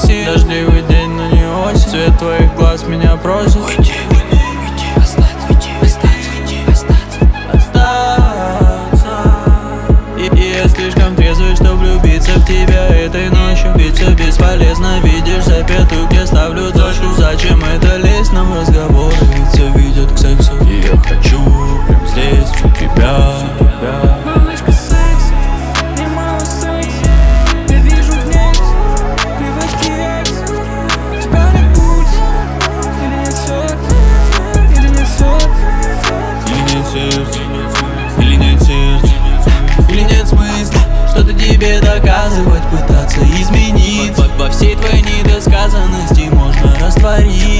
сил. Дождливый день, но не осень. Цвет твоих глаз меня просит. Уйди, остаться, И я слишком трезвый, чтоб влюбиться в тебя этой ночью. Ведь все бесполезно, видишь, за петух я ставлю точку. Зачем это лезть нам в разговоры, ведь все ведет к сексу. И я хочу прям здесь у тебя. Малышка секси, немало секси. Я вижу в ней привычки экс. Тебя нет пульса, или нет сердца, или нет сердца. Или нет сердца, или нет сердца. Или нет смысла что-то тебе доказывать, пытаться изменить. Во всей твоей недосказанности можно растворить.